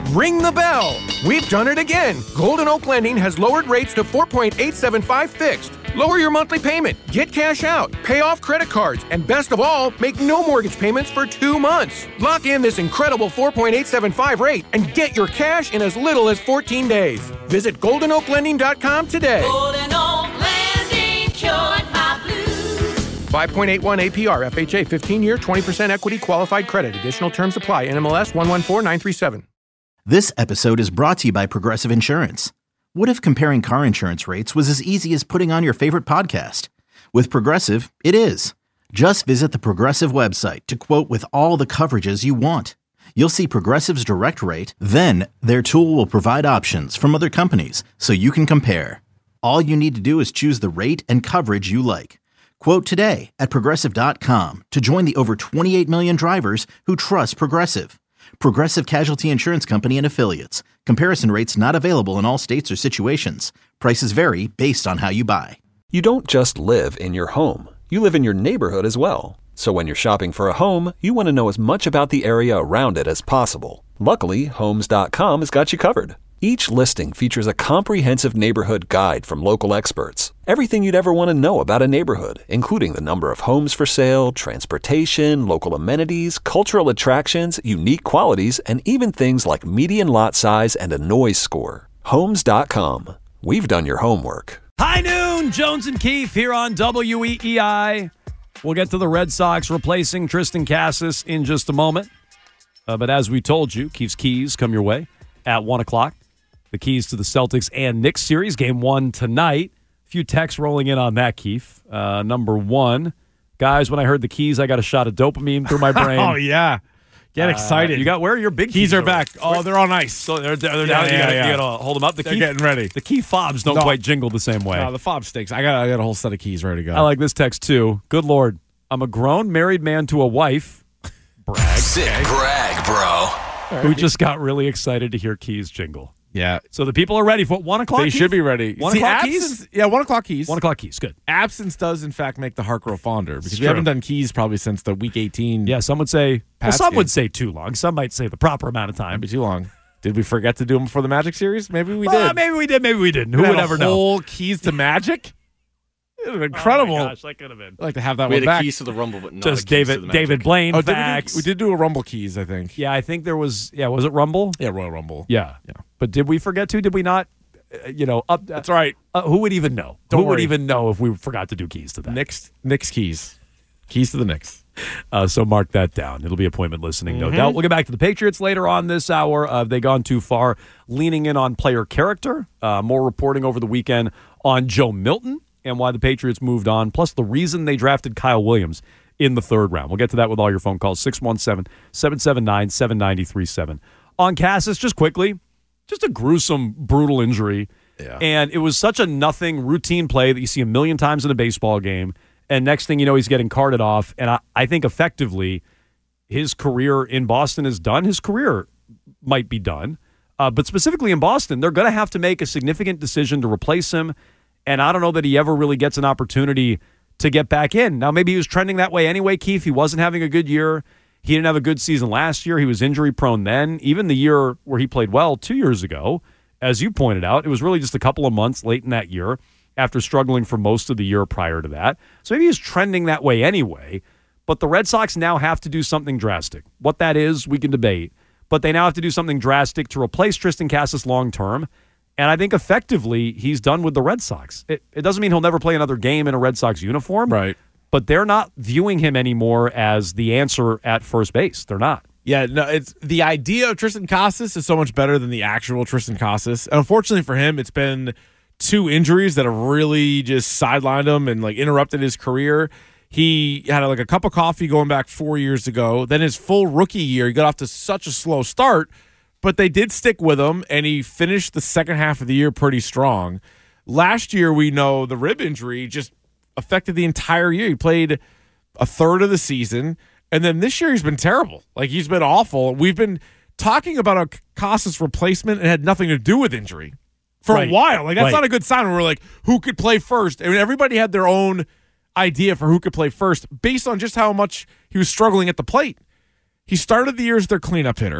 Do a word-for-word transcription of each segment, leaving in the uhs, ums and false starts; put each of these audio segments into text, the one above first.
Ring the bell. We've done it again. Golden Oak Lending has lowered rates to four point eight seven five fixed. Lower your monthly payment, get cash out, pay off credit cards, and best of all, make no mortgage payments for two months. Lock in this incredible four point eight seven five rate and get your cash in as little as fourteen days. Visit golden oak lending dot com today. Golden Oak Lending cured my blues. five point eight one A P R, F H A, fifteen-year, twenty percent equity qualified credit. Additional terms apply. N M L S one one four nine three seven. This episode is brought to you by Progressive Insurance. What if comparing car insurance rates was as easy as putting on your favorite podcast? With Progressive, it is. Just visit the Progressive website to quote with all the coverages you want. You'll see Progressive's direct rate, then their tool will provide options from other companies so you can compare. All you need to do is choose the rate and coverage you like. Quote today at progressive dot com to join the over twenty-eight million drivers who trust Progressive. Progressive Casualty Insurance Company and Affiliates. Comparison rates not available in all states or situations. Prices vary based on how you buy. You don't just live in your home. You live in your neighborhood as well. So when you're shopping for a home, you want to know as much about the area around it as possible. Luckily, Homes dot com has got you covered. Each listing features a comprehensive neighborhood guide from local experts. Everything you'd ever want to know about a neighborhood, including the number of homes for sale, transportation, local amenities, cultural attractions, unique qualities, and even things like median lot size and a noise score. Homes dot com. We've done your homework. High noon, Jones and Keefe here on W E E I. We'll get to the Red Sox replacing Tristan Casas in just a moment. Uh, but as we told you, Keefe's Keys come your way at one o'clock. The keys to the Celtics and Knicks series, game one tonight. A few texts rolling in on that, Keefe. Uh, number one, guys, when I heard the keys, I got a shot of dopamine through my brain. Oh, yeah. Get excited. Uh, you got where are your big keys? Keys are over? back. Oh, they're on ice. So they're, they're Yeah, down. yeah, you gotta, yeah. you gotta hold them up. The They're key, getting ready. The key fobs don't No. quite jingle the same way. No, the fob sticks. I got, I got a whole set of keys ready to go. I like this text, too. Good Lord. I'm a grown married man to a wife. Brag. Sick brag, bro. Who just got really excited to hear keys jingle. Yeah. So the people are ready for one o'clock. They keys? should be ready. One See, o'clock absence, keys. Yeah, one o'clock keys. One o'clock keys. Good. Absence does, in fact, make the heart grow fonder because It's we true. haven't done keys probably since the week eighteen. Yeah, some would say. Well, Pats some game. would say too long. Some might say the proper amount of time. Might be too long. Did we forget to do them before the Magic series? Maybe we Well, did. maybe we did. Maybe we didn't. Who We had would a ever know? whole keys to Magic? It would have been incredible. Oh my gosh, that could have been. I'd like to have that We one had a back. keys to the Rumble, but not Just a keys to David the Magic. David Blaine Oh, did we, facts. do, we did do a Rumble keys, I think. Yeah, I think there was. Yeah, was it Rumble? Yeah, Royal Rumble. Yeah, Yeah. But did we forget to? Did we not? Uh, you know, up. That's right. Uh, who would even know? Don't who would worry. even know if we forgot to do keys to that? Knicks, Knicks keys. Keys to the Knicks. Uh, so mark that down. It'll be appointment listening, no Mm-hmm. doubt. We'll get back to the Patriots later on this hour. Uh, have they gone too far? Leaning in on player character. Uh, more reporting over the weekend on Joe Milton and why the Patriots moved on, plus the reason they drafted Kyle Williams in the third round. We'll get to that with all your phone calls, six one seven, seven seven nine, seven nine three seven. On Cassis, just quickly, just a gruesome, brutal injury. Yeah. And it was such a nothing routine play that you see a million times in a baseball game. And next thing you know, he's getting carted off. And I, I think effectively his career in Boston is done. His career might be done. Uh, but specifically in Boston, they're going to have to make a significant decision to replace him. And I don't know that he ever really gets an opportunity to get back in. Now, maybe he was trending that way anyway, Keith. He wasn't having a good year. He didn't have a good season last year. He was injury prone then. Even the year where he played well two years ago, as you pointed out, it was really just a couple of months late in that year after struggling for most of the year prior to that. So maybe he's trending that way anyway. But the Red Sox now have to do something drastic. What that is, we can debate. But they now have to do something drastic to replace Tristan Casas long term. And I think effectively he's done with the Red Sox. It, it doesn't mean he'll never play another game in a Red Sox uniform. Right. But they're not viewing him anymore as the answer at first base. They're not. Yeah, no, it's the idea of Tristan Casas is so much better than the actual Tristan Casas. And unfortunately for him, it's been two injuries that have really just sidelined him and like interrupted his career. He had like a cup of coffee going back four years ago. Then his full rookie year, he got off to such a slow start, but they did stick with him, and he finished the second half of the year pretty strong. Last year, we know the rib injury just affected the entire year. He played a third of the season, and then this year he's been terrible. Like, he's been awful. We've been talking about a Casas replacement and it had nothing to do with injury for Right. a while. Like, that's Right. not a good sign when we're like, who could play first? I mean, everybody had their own idea for who could play first based on just how much he was struggling at the plate. He started the year as their cleanup hitter.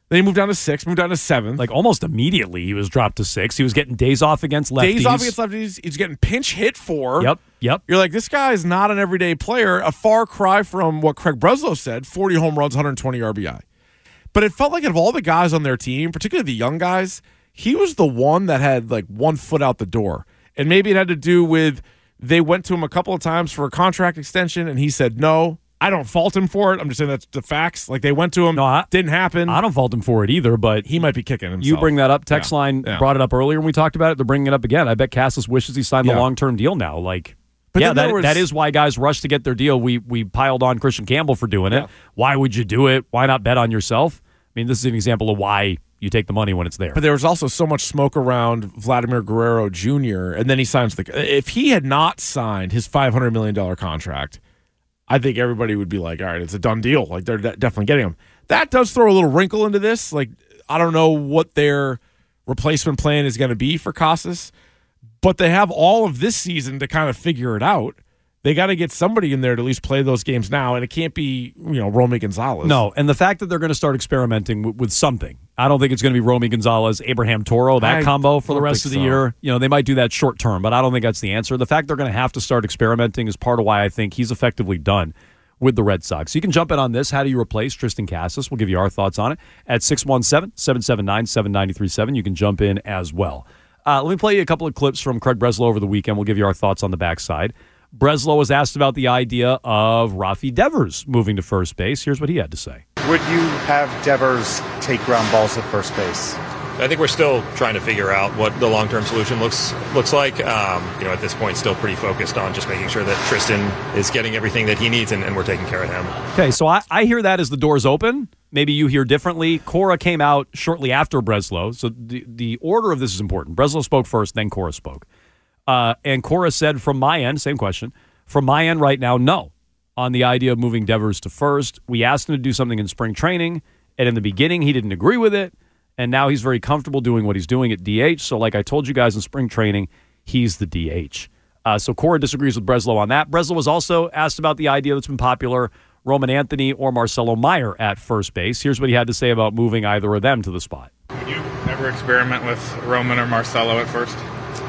Then he moved down to sixth, moved down to seventh. Like almost immediately, he was dropped to six. He was getting days off against lefties. Days off against lefties. He's getting pinch hit for. Yep, yep. You're like, this guy is not an everyday player. A far cry from what Craig Breslow said, forty home runs, one hundred twenty R B I. But it felt like of all the guys on their team, particularly the young guys, he was the one that had like one foot out the door. And maybe it had to do with they went to him a couple of times for a contract extension, and he said no. I don't fault him for it. I'm just saying that's the facts. Like they went to him, no, I, didn't happen. I don't fault him for it either, but he might be kicking himself. You bring that up. Text yeah. line yeah. brought it up earlier when we talked about it. They're bringing it up again. I bet Cassis wishes he signed yeah. the long-term deal now. Like, but yeah, that, was, that is why guys rush to get their deal. We we piled on Christian Campbell for doing yeah. it. Why would you do it? Why not bet on yourself? I mean, this is an example of why you take the money when it's there. But there was also so much smoke around Vladimir Guerrero Junior, and then he signs the. If he had not signed his five hundred million dollars contract, I think everybody would be like, all right, it's a done deal. Like, they're de- definitely getting him. That does throw a little wrinkle into this. Like, I don't know what their replacement plan is going to be for Casas, but they have all of this season to kind of figure it out. They got to get somebody in there to at least play those games now, and it can't be, you know, Romy Gonzalez. No, and the fact that they're going to start experimenting with, with something. I don't think it's going to be Romy Gonzalez, Abraham Toro, that I combo for the rest of the so. year. You know, they might do that short term, but I don't think that's the answer. The fact they're going to have to start experimenting is part of why I think he's effectively done with the Red Sox. So you can jump in on this. How do you replace Tristan Casas? We'll give you our thoughts on it at six one seven, seven seven nine, seven nine three seven. You can jump in as well. Uh, let me play you a couple of clips from Craig Breslow over the weekend. We'll give you our thoughts on the backside. Breslow was asked about the idea of Rafi Devers moving to first base. Here's what he had to say. Would you have Devers take ground balls at first base? I think we're still trying to figure out what the long-term solution looks looks like. Um, you know, at this point, still pretty focused on just making sure that Tristan is getting everything that he needs, and, and we're taking care of him. Okay, so I, I hear that as the door's open. Maybe you hear differently. Cora came out shortly after Breslow, so the, the order of this is important. Breslow spoke first, then Cora spoke. Uh, and Cora said from my end, same question, from my end right now, no, on the idea of moving Devers to first. We asked him to do something in spring training, and in the beginning he didn't agree with it, and now he's very comfortable doing what he's doing at D H. So like I told you guys in spring training, he's the D H. Uh, so Cora disagrees with Breslow on that. Breslow was also asked about the idea that's been popular, Roman Anthony or Marcelo Meyer at first base. Here's what he had to say about moving either of them to the spot. Would you ever experiment with Roman or Marcelo at first?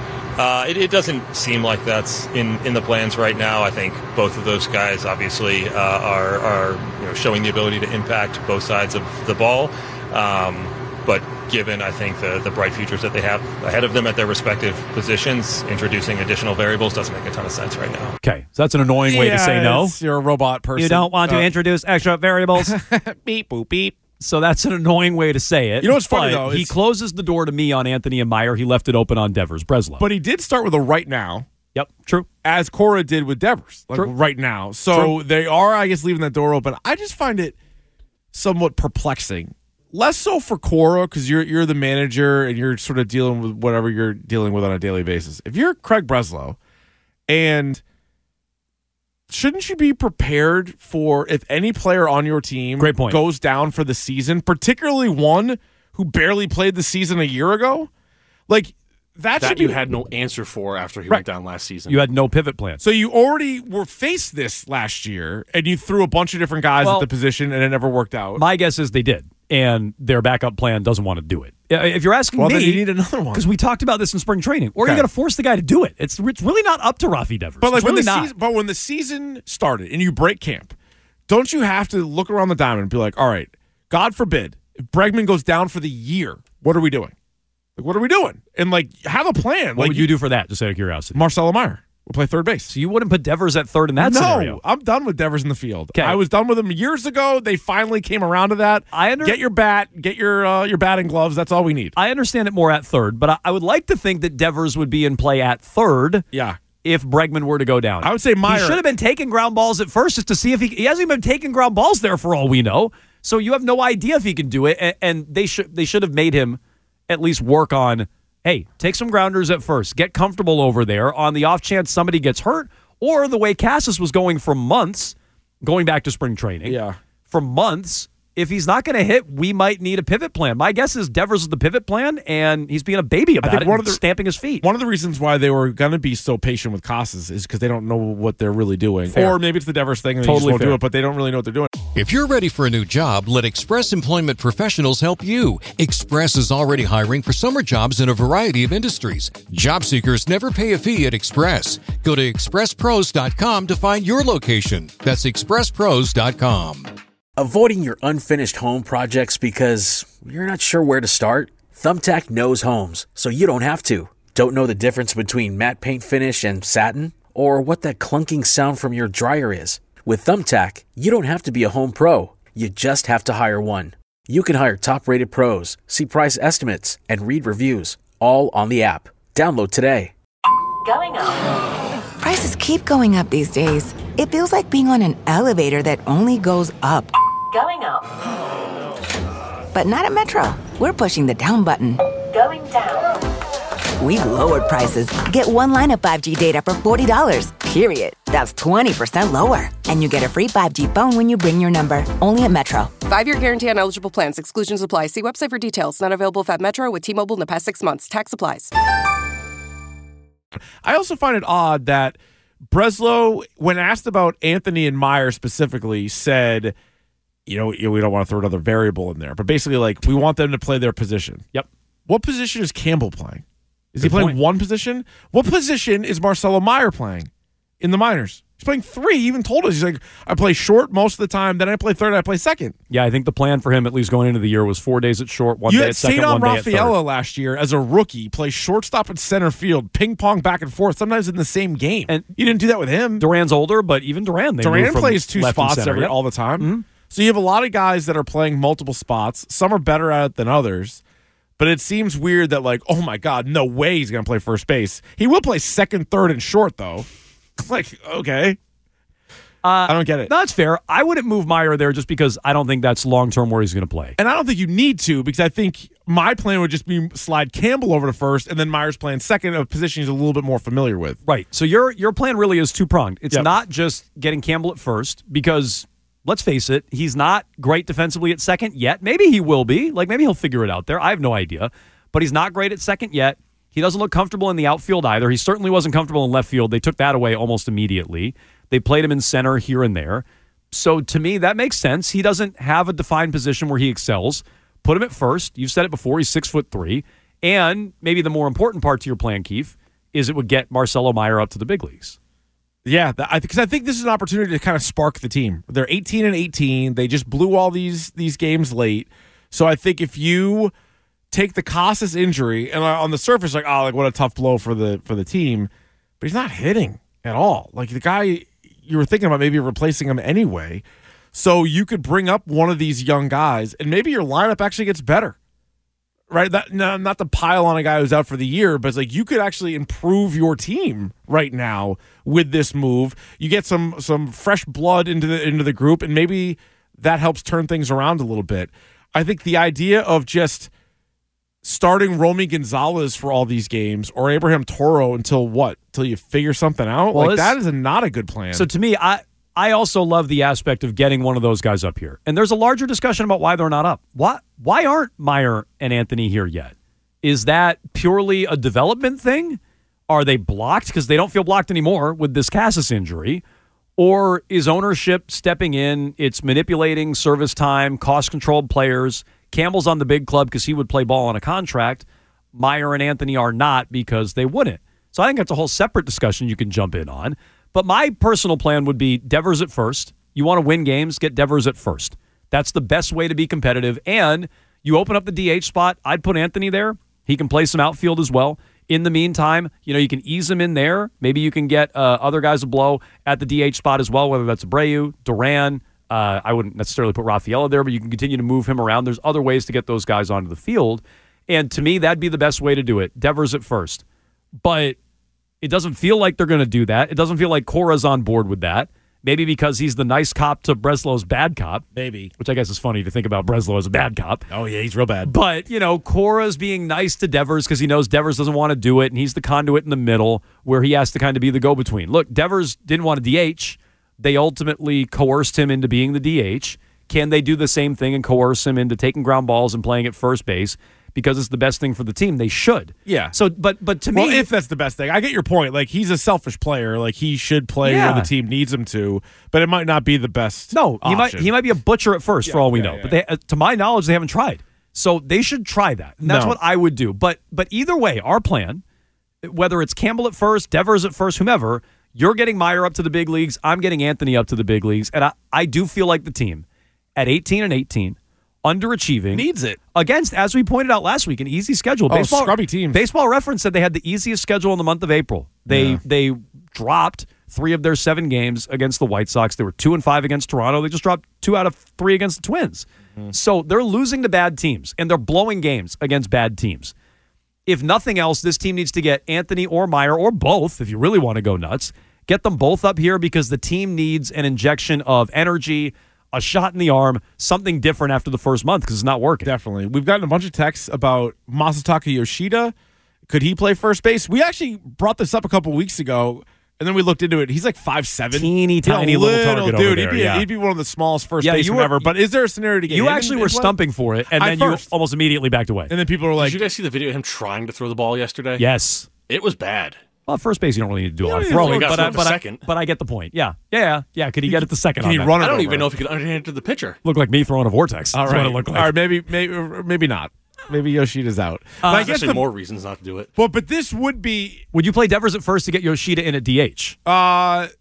Uh, it, it doesn't seem like that's in, in the plans right now. I think both of those guys obviously uh, are, are you know, showing the ability to impact both sides of the ball. Um, but given, I think, the, the bright futures that they have ahead of them at their respective positions, introducing additional variables doesn't make a ton of sense right now. Okay, so that's an annoying way yeah, to say no. You're a robot person. You don't want to uh, introduce extra variables? beep, boop, beep. So that's an annoying way to say it. You know what's funny, but though? He closes the door to me on Anthony and Meyer. He left it open on Devers. Breslow. But he did start with a right now. Yep, true. As Cora did with Devers, like True. right now. So True. they are, I guess, leaving that door open. I just find it somewhat perplexing. Less so for Cora, because you're you're the manager and you're sort of dealing with whatever you're dealing with on a daily basis. If you're Craig Breslow, and shouldn't you be prepared for if any player on your team Great point. goes down for the season, particularly one who barely played the season a year ago? Like, that, that should you be, had no answer for after he Right. went down last season. You had no pivot plan. So you already were faced this last year, and you threw a bunch of different guys Well, at the position, and it never worked out. My guess is they did, and their backup plan doesn't want to do it. If you're asking well, me, then you need another one. because we talked about this in spring training, or Okay. you got to force the guy to do it. It's it's really not up to Rafi Devers. But like it's when really the not. season, but when the season started and you break camp, don't you have to look around the diamond and be like, all right, God forbid, if Bregman goes down for the year, what are we doing? Like, what are we doing? And like, have a plan. What like would you do for that? Just out of curiosity. Marcelo Meyer will play third base. So you wouldn't put Devers at third in that no, scenario? I'm done with Devers in the field. Okay. I was done with him years ago. They finally came around to that. I under- get your bat, get your uh, your batting gloves. That's all we need. I understand it more at third, but I, I would like to think that Devers would be in play at third. Yeah. If Bregman were to go down, I would say Meyer He should have been taking ground balls at first just to see if he he hasn't even been taking ground balls there for all we know. So you have no idea if he can do it, and, and they should they should have made him at least work on. Hey, take some grounders at first. Get comfortable over there on the off chance somebody gets hurt, or the way Casas was going for months, going back to spring training. Yeah. For months, if he's not going to hit, we might need a pivot plan. My guess is Devers is the pivot plan, and he's being a baby about I think it one and of the, stamping his feet. One of the reasons why they were going to be so patient with Casas is because they don't know what they're really doing. Fair. Or maybe it's the Devers thing and Totally they just won't fair. do it, but they don't really know what they're doing. If you're ready for a new job, let Express Employment Professionals help you. Express is already hiring for summer jobs in a variety of industries. Job seekers never pay a fee at Express. Go to express pros dot com to find your location. That's express pros dot com. Avoiding your unfinished home projects because you're not sure where to start? Thumbtack knows homes, so you don't have to. Don't know the difference between matte paint finish and satin? Or what that clunking sound from your dryer is? With Thumbtack, you don't have to be a home pro. You just have to hire one. You can hire top-rated pros, see price estimates, and read reviews, all on the app. Download today. Going up. Prices keep going up these days. It feels like being on an elevator that only goes up. Going up. But not at Metro. We're pushing the down button. Going down. We've lowered prices. Get one line of five G data for forty dollars, period. That's twenty percent lower. And you get a free five G phone when you bring your number. Only at Metro. Five-year guarantee on eligible plans. Exclusions apply. See website for details. Not available at Metro with T-Mobile in the past six months. Tax applies. I also find it odd that Breslow, when asked about Anthony and Meyer specifically, said, you know, we don't want to throw another variable in there, but basically, like, we want them to play their position. Yep. What position is Campbell playing? Is Good he playing point. one position? What position is Marcelo Meyer playing in the minors? He's playing three. He even told us, he's like, I play short most of the time, then I play third, and I play second. Yeah, I think the plan for him, at least going into the year, was four days at short, one you day had at second, Cedon one day at third. Rafaela last year as a rookie play shortstop and center field, ping pong back and forth, sometimes in the same game. And you didn't do that with him. Duran's older, but even Duran, they Duran move from plays two left and spots center. every, Yep. all the time. Mm-hmm. So you have a lot of guys that are playing multiple spots. Some are better at it than others. But it seems weird that, like, oh, my God, no way he's going to play first base. He will play second, third, and short, though. Like, okay. Uh, I don't get it. No, that's fair. I wouldn't move Meyer there just because I don't think that's long-term where he's going to play. And I don't think you need to, because I think my plan would just be slide Campbell over to first, and then Meyer's playing second, a position he's a little bit more familiar with. Right. So your your plan really is two-pronged. It's Yep. not just getting Campbell at first because, let's face it, he's not great defensively at second yet. Maybe he will be. Like, maybe he'll figure it out there. I have no idea. But he's not great at second yet. He doesn't look comfortable in the outfield either. He certainly wasn't comfortable in left field. They took that away almost immediately. They played him in center here and there. So to me, that makes sense. He doesn't have a defined position where he excels. Put him at first. You've said it before. He's six foot three. And maybe the more important part to your plan, Keith, is it would get Marcelo Meyer up to the big leagues. Yeah, because I, I think this is an opportunity to kind of spark the team. They're eighteen and eighteen. They just blew all these these games late. So I think if you take the Casas injury, and on the surface, like, oh, like what a tough blow for the for the team, but he's not hitting at all. Like the guy, you were thinking about maybe replacing him anyway. So you could bring up one of these young guys, and maybe your lineup actually gets better. Right? That, no, not to pile on a guy who's out for the year, but it's like you could actually improve your team right now with this move. You get some some fresh blood into the into the group, and maybe that helps turn things around a little bit. I think the idea of just starting Romy Gonzalez for all these games or Abraham Toro until what? Until you figure something out? Well, like that is a, not a good plan. So to me, I I also love the aspect of getting one of those guys up here. And there's a larger discussion about why they're not up. Why why aren't Meyer and Anthony here yet? Is that purely a development thing? Are they blocked because they don't feel blocked anymore with this Casas injury? Or is ownership stepping in? It's manipulating service time, cost-controlled players. Campbell's on the big club because he would play ball on a contract. Meyer and Anthony are not because they wouldn't. So I think that's a whole separate discussion you can jump in on. But my personal plan would be Devers at first. You want to win games, get Devers at first. That's the best way to be competitive. And you open up the D H spot, I'd put Anthony there. He can play some outfield as well. In the meantime, you know, you can ease him in there. Maybe you can get uh, other guys to blow at the D H spot as well, whether that's Abreu, Duran. Uh, I wouldn't necessarily put Rafaela there, but you can continue to move him around. There's other ways to get those guys onto the field. And to me, that'd be the best way to do it. Devers at first. But it doesn't feel like they're going to do that. It doesn't feel like Cora's on board with that. Maybe because he's the nice cop to Breslow's bad cop. Maybe. Which I guess is funny to think about Breslow as a bad cop. Oh, yeah, he's real bad. But, you know, Cora's being nice to Devers because he knows Devers doesn't want to do it, and he's the conduit in the middle where he has to kind of be the go-between. Look, Devers didn't want to D H. They ultimately coerced him into being the D H. can they do the same thing and coerce him into taking ground balls and playing at first base because it's the best thing for the team? They should. Yeah. So, but but to well, me, if that's the best thing, I get your point. Like, he's a selfish player. Like, he should play Yeah. where the team needs him to, but it might not be the best. no, he might option. he might be a butcher at first Yeah, for all we yeah, know. yeah. But they, uh, to my knowledge, they haven't tried. So they should try that. And that's No. what I would do. But but either way, our plan, whether it's Campbell at first, Devers at first, whomever, you're getting Meyer up to the big leagues. I'm getting Anthony up to the big leagues. And I, I do feel like the team at eighteen and eighteen, underachieving. Needs it. Against, as we pointed out last week, an easy schedule. Oh, Baseball, scrubby teams. Baseball Reference said they had the easiest schedule in the month of April. They Yeah. they dropped three of their seven games against the White Sox. They were two and five against Toronto. They just dropped two out of three against the Twins. Mm-hmm. So they're losing to bad teams, and they're blowing games against bad teams. If nothing else, this team needs to get Anthony or Meyer or both, if you really want to go nuts, get them both up here because the team needs an injection of energy, a shot in the arm, something different after the first month because it's not working. Definitely. We've gotten a bunch of texts about Masataka Yoshida. Could he play first base? We actually brought this up a couple weeks ago, and then we looked into it. He's like five seven, Teeny tiny little target over dude. there, he'd, be, yeah. he'd be one of the smallest first Yeah, you basemen were- ever. But is there a scenario to get You him actually in- were in play? stumping for it, and I then you first. almost immediately backed away. And then people were like, Did you guys see the video of him trying to throw the ball yesterday? Yes. It was bad. Well, at first base, you don't really need to do a You lot of don't throwing, need to but, throw I, it to but, I, second. but I get the point. Yeah. Yeah, yeah. Yeah. Could he get it the second Can on he that? run it I don't over? even know if he could underhand to the pitcher. Looked like me throwing a vortex. All That's right. what it looked like. All right, maybe, maybe, maybe not. Maybe Yoshida's out. But I There's guess actually the, more reasons not to do it. But but this would be Would you play Devers at first to get Yoshida in at D H? uh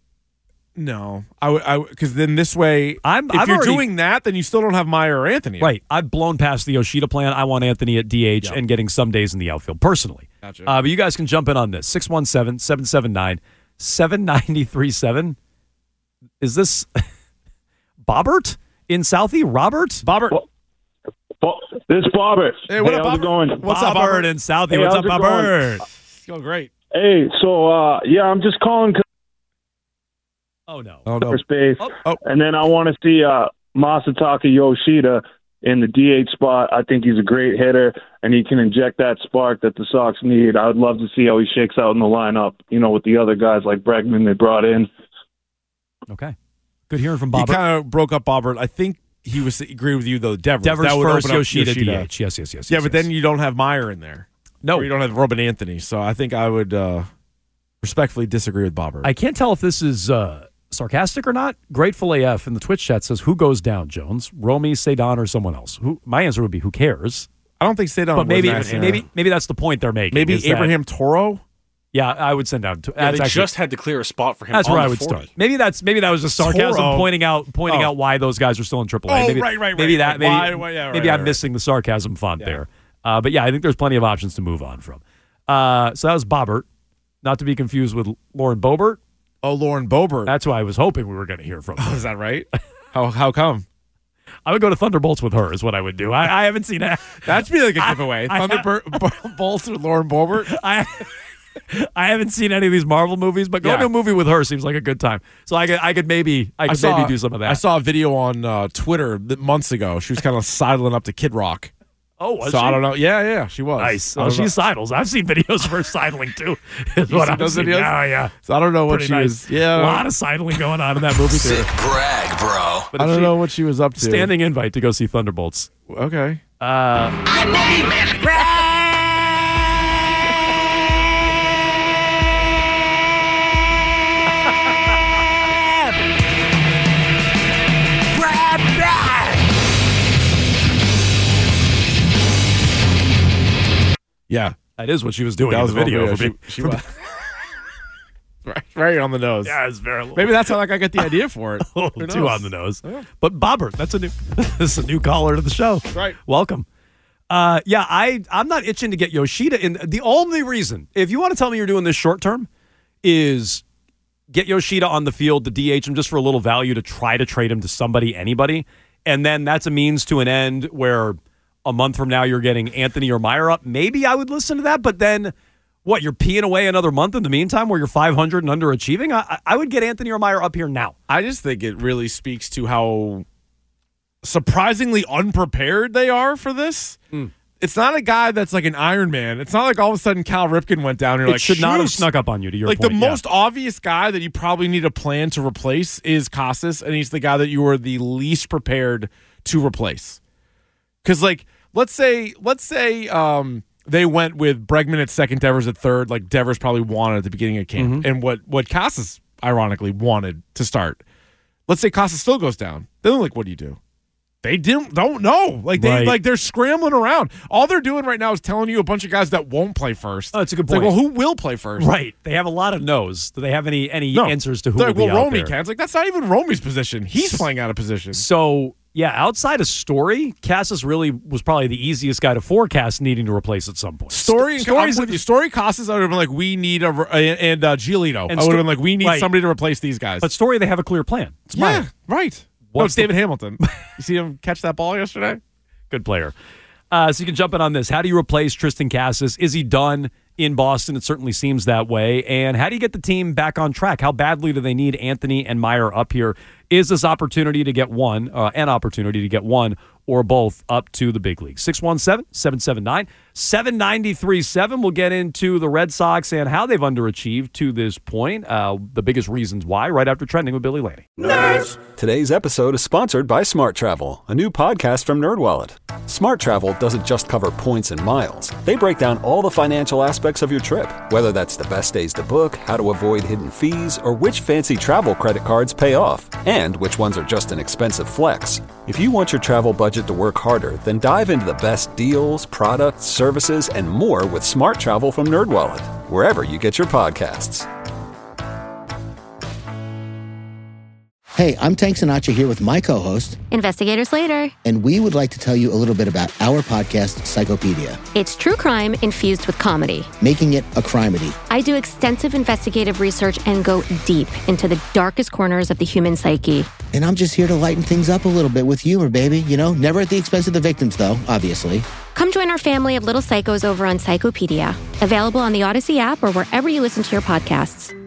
no. I would I because then this way I'm- if I've you're already- doing that, then you still don't have Meyer or Anthony. Right. I've blown past the Yoshida plan. I want Anthony at D H Yeah. and getting some days in the outfield, personally. Gotcha. Uh, but you guys can jump in on this. six one seven, seven seven nine, seven nine three seven. Is this Bobbert in Southie? Robert? Bobbert. Well, this is Bobbert. Hey, what hey, up, how's Bobbert? it going? What's up, Bobbert Bobbert? in Southie. Hey, What's how's up, it going? Bobbert? It's going great. Hey, so uh, yeah, I'm just calling 'cause Oh, no. Oh no. first base, Oh. Oh. and then I want to see uh, Masataka Yoshida in the D H spot. I think he's a great hitter, and he can inject that spark that the Sox need. I would love to see how he shakes out in the lineup. You know, with the other guys like Bregman they brought in. Okay. Good hearing from He Bobbert. kind of broke up Bobbert. I think he was agree with you though. Devers. Devers That would first, open up Yoshida, D H. Yes, yes, yes. Yeah, yes, but yes. then you don't have Meyer in there. No. Or you don't have Robin Anthony. So I think I would uh, respectfully disagree with Bobbert. I can't tell if this is uh, sarcastic or not. Grateful A F in the Twitch chat says, who goes down, Jones? Romy, Sedon, or someone else? Who? My answer would be, who cares? I don't think Sedon But maybe, was nice. maybe, maybe that's the point they're making. maybe is that- Abraham Toro. Yeah, I would send down. To, Yeah, that's they actually, just had to clear a spot for him. that's on where the I would forty. start. Maybe that's maybe that was just sarcasm, Toro. pointing out pointing Oh. out why those guys are still in triple A. Oh, maybe, right, right, Maybe right. that. Maybe, Why- why- yeah, right, maybe right, I'm right. missing the sarcasm font Yeah. there. Uh, but yeah, I think there's plenty of options to move on from. Uh, so that was Bobbert, not to be confused with Lauren Boebert. Oh, Lauren Boebert. That's who I was hoping we were going to hear from. Oh, is that right? how how come? I would go to Thunderbolts with her. Is what I would do. I, I haven't seen that. That'd be like a giveaway. I- I- Thunderbolts with Lauren Boebert. I I haven't seen any of these Marvel movies, but going Yeah. to a movie with her seems like a good time. So I could I could maybe I could saw- maybe do some of that. I saw a video on uh, Twitter that months ago. She was kind of sidling up to Kid Rock. Oh, was so she? I don't know. Yeah, yeah, she was. Nice. I Oh, don't she know. sidles. I've seen videos of her sidling too. Is You what seen I've those seen. videos? Yeah, yeah. So I don't know what Pretty she nice. was. Yeah, a lot of sidling going on in that movie Sick theater. brag, bro. But I if don't she- know what she was up to. Standing invite to go see Thunderbolts. Okay. Uh, Yeah, that is what she was doing that in was the video. video. for She, being- she for was right, right on the nose. Yeah, it's very little. Maybe that's how like I get the idea for it. Oh, Who two knows? on the nose. Yeah. But Bobbert, that's a new this is a new caller to the show. Right. Welcome. Uh, yeah, I I'm not itching to get Yoshida in. The only reason, if you want to tell me you're doing this short term, is get Yoshida on the field to D H him just for a little value to try to trade him to somebody, anybody, and then that's a means to an end where a month from now you're getting Anthony or Meyer up. Maybe I would listen to that, but then what? You're peeing away another month in the meantime where you're five hundred and underachieving. I, I would get Anthony or Meyer up here now. I just think it really speaks to how surprisingly unprepared they are for this. Mm. It's not a guy that's like an Iron Man. It's not like all of a sudden Cal Ripken went down. And you're It like, should not have shoot. snuck up on you, to your like point. the yeah. most obvious guy that you probably need a plan to replace is Casas, and he's the guy that you were the least prepared to replace. Because, like, let's say, let's say um, they went with Bregman at second, Devers at third, like Devers probably wanted at the beginning of camp, Mm-hmm. and what what Casas ironically wanted to start. Let's say Casas still goes down. Then, like, what do you do? They didn't don't know. Like they Right. like they're scrambling around. All they're doing right now is telling you a bunch of guys that won't play first. Oh, that's a good It's like, point. well, who will play first? Right. They have a lot of no's. Do they have any any No. answers to who They're will like, be well, out Romy there? can. It's like that's not even Romy's position. He's playing out of position. So, yeah, outside of Story, Casas really was probably the easiest guy to forecast needing to replace at some point. Story and Story's I'm with you. Story Casas, I would have been like, we need a and uh, Giolito. And I would Sto- have been like, we need right. somebody to replace these guys. But Story, they have a clear plan. It's yeah, mine. right. No, What's it's the- David Hamilton. You see him catch that ball yesterday? Good player. Uh, so you can jump in on this. How do you replace Tristan Casas? Is he done in Boston? It certainly seems that way. And how do you get the team back on track? How badly do they need Anthony and Meyer up here? Is this opportunity to get one, uh, an opportunity to get one or both up to the big league? six one seven, seven seven nine, seven nine three seven. We'll get into the Red Sox and how they've underachieved to this point. Uh, the biggest reasons why, right after Trending with Billy Laney. Today's episode is sponsored by Smart Travel, a new podcast from NerdWallet. Smart Travel doesn't just cover points and miles. They break down all the financial aspects of your trip, whether that's the best days to book, how to avoid hidden fees, or which fancy travel credit cards pay off, and which ones are just an expensive flex. If you want your travel budget to work harder, then dive into the best deals, products, services, and more with Smart Travel from NerdWallet, wherever you get your podcasts. Hey, I'm Tank Sinatra here with my co-host, Investigator Slater. and we would like to tell you a little bit about our podcast, Psychopedia, It's true crime infused with comedy. making it a crimedy. I do extensive investigative research and go deep into the darkest corners of the human psyche. And I'm just here to lighten things up a little bit with humor, baby. You know, never at the expense of the victims, though, obviously. Come join our family of little psychos over on Psychopedia, available on the Odyssey app or wherever you listen to your podcasts.